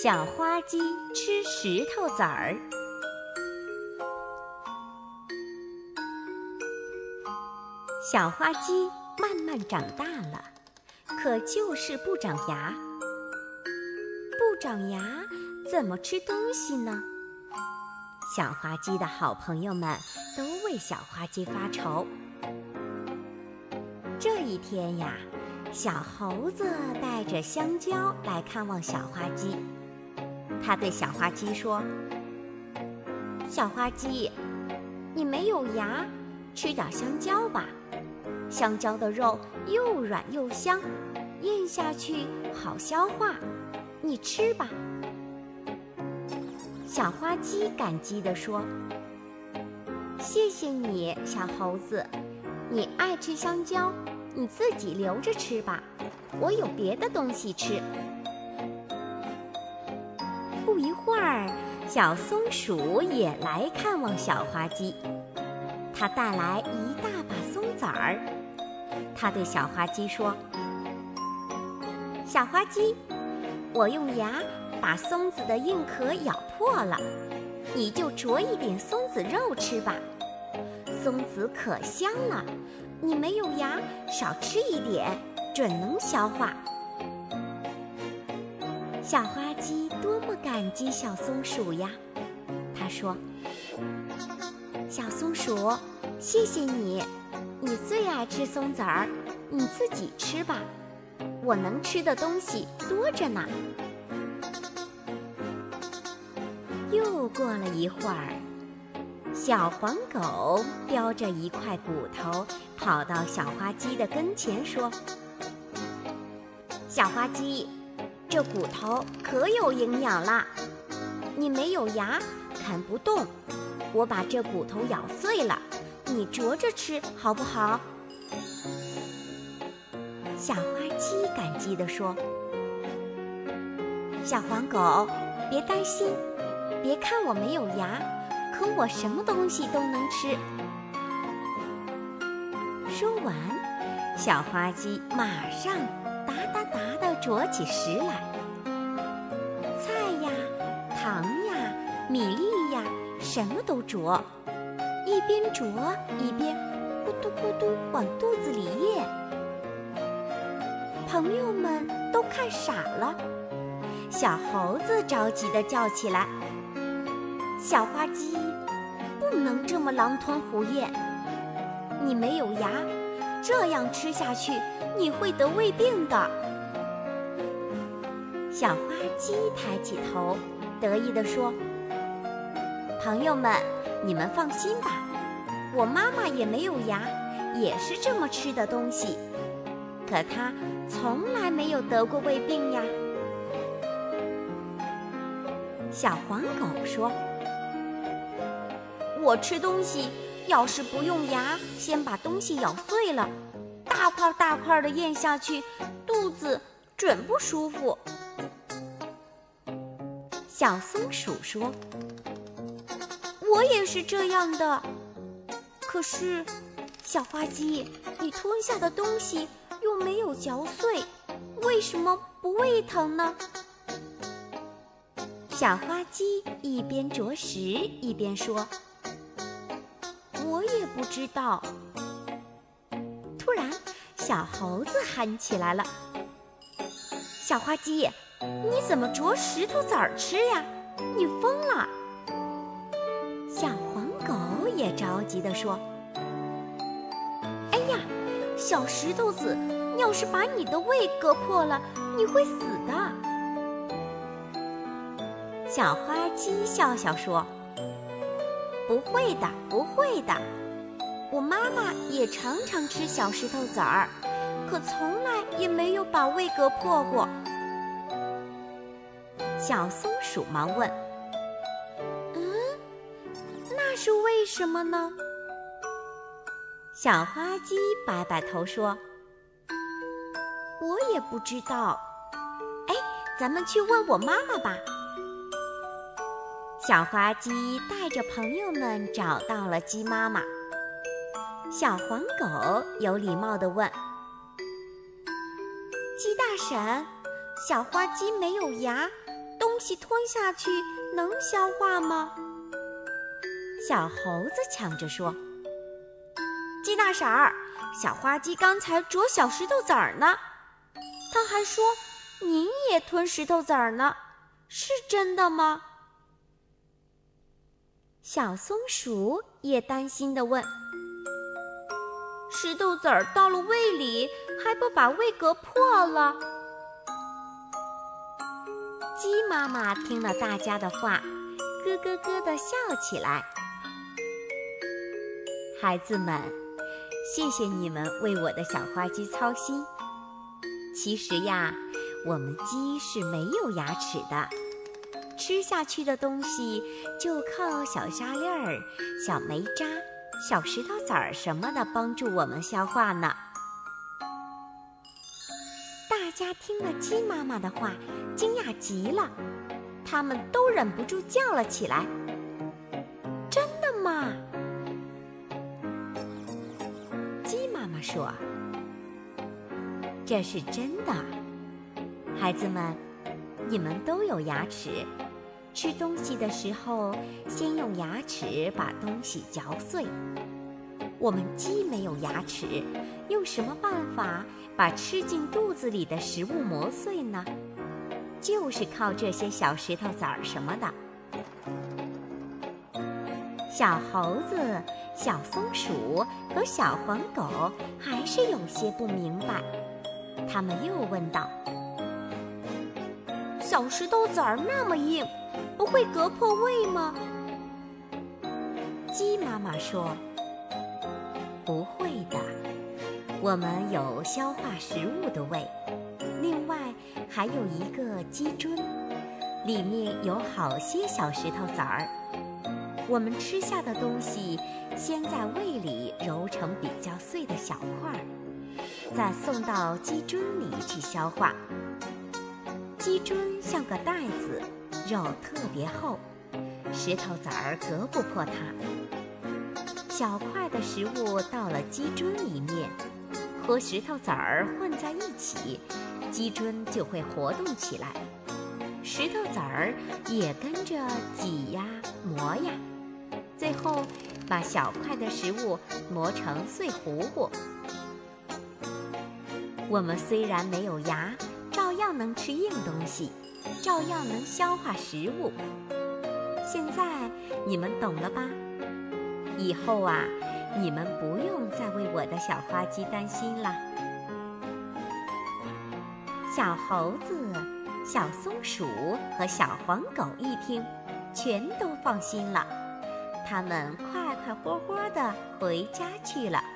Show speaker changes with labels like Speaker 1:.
Speaker 1: 小花鸡吃石头子儿。小花鸡慢慢长大了，可就是不长牙。不长牙怎么吃东西呢？小花鸡的好朋友们都为小花鸡发愁。这一天呀，小猴子带着香蕉来看望小花鸡。他对小花鸡说：小花鸡，你没有牙，吃点香蕉吧。香蕉的肉又软又香，咽下去好消化，你吃吧。小花鸡感激地说：谢谢你，小猴子，你爱吃香蕉，你自己留着吃吧，我有别的东西吃。不一会儿，小松鼠也来看望小花鸡，它带来一大把松子儿。它对小花鸡说：小花鸡，我用牙把松子的硬壳咬破了，你就啄一点松子肉吃吧。松子可香了，你没有牙，少吃一点，准能消化。小花鸡多么感激小松鼠呀！它说：小松鼠，谢谢你，你最爱吃松子儿，你自己吃吧，我能吃的东西多着呢。又过了一会儿，小黄狗叼着一块骨头跑到小花鸡的跟前说：小花鸡，这骨头可有营养啦，你没有牙，啃不动，我把这骨头咬碎了，你啄着吃好不好？小花鸡感激地说：小黄狗，别担心，别看我没有牙，可我什么东西都能吃。说完，小花鸡马上哒哒哒地啄起食来，菜呀、糖呀、米粒呀，什么都啄，一边啄一边咕嘟咕嘟往肚子里咽。朋友们都看傻了，小猴子着急地叫起来：小花鸡，不能这么狼吞虎咽，你没有牙，这样吃下去你会得胃病的。小花鸡抬起头，得意地说：朋友们，你们放心吧，我妈妈也没有牙，也是这么吃的东西，可她从来没有得过胃病呀。小黄狗说：我吃东西要是不用牙先把东西咬碎了，大块大块的咽下去，肚子准不舒服。小松鼠说：我也是这样的，可是小花鸡，你吞下的东西又没有嚼碎，为什么不胃疼呢？小花鸡一边啄食一边说：我也不知道。突然，小猴子喊起来了：小花鸡，你怎么啄石头子儿吃呀？你疯了！小黄狗也着急地说：哎呀，小石头子，要是把你的胃割破了，你会死的。小花鸡笑笑说：不会的，不会的，我妈妈也常常吃小石头子儿，可从来也没有把胃割破过。小松鼠忙问：那是为什么呢？小花鸡摆摆头说：我也不知道。哎，咱们去问我妈妈吧。小花鸡带着朋友们找到了鸡妈妈。小黄狗有礼貌地问：鸡大婶，小花鸡没有牙，东西吞下去能消化吗？小猴子抢着说：“鸡大婶儿，小花鸡刚才啄小石头子儿呢。他还说您也吞石头子儿呢，是真的吗？”小松鼠也担心地问：“石头子儿到了胃里，还不把胃隔破了？”鸡妈妈听了大家的话，咯咯咯地笑起来。孩子们，谢谢你们为我的小花鸡操心。其实呀，我们鸡是没有牙齿的，吃下去的东西就靠小沙粒儿、小煤渣、小石头子儿什么的帮助我们消化呢。大家听了鸡妈妈的话，惊讶极了，他们都忍不住叫了起来：“真的吗？”鸡妈妈说：“这是真的。孩子们，你们都有牙齿，吃东西的时候先用牙齿把东西嚼碎。我们鸡没有牙齿，用什么办法把吃进肚子里的食物磨碎呢？就是靠这些小石头子儿什么的。”小猴子、小松鼠和小黄狗还是有些不明白，他们又问道：“小石头子儿那么硬，不会隔破胃吗？”鸡妈妈说：“不会的，我们有消化食物的胃，另外还有一个鸡胗，里面有好些小石头子儿。我们吃下的东西先在胃里揉成比较碎的小块儿，再送到鸡胗里去消化。鸡胗像个袋子，肉特别厚，石头子儿隔不破它。小块的食物到了鸡胗里面，和石头子儿混在一起，鸡胗就会活动起来，石头子儿也跟着挤呀磨呀，最后把小块的食物磨成碎糊糊。我们虽然没有牙，照样能吃硬东西，照样能消化食物。现在你们懂了吧？以后啊，你们不用再为我的小花鸡担心了。”小猴子、小松鼠和小黄狗一听，全都放心了，他们快快活活地回家去了。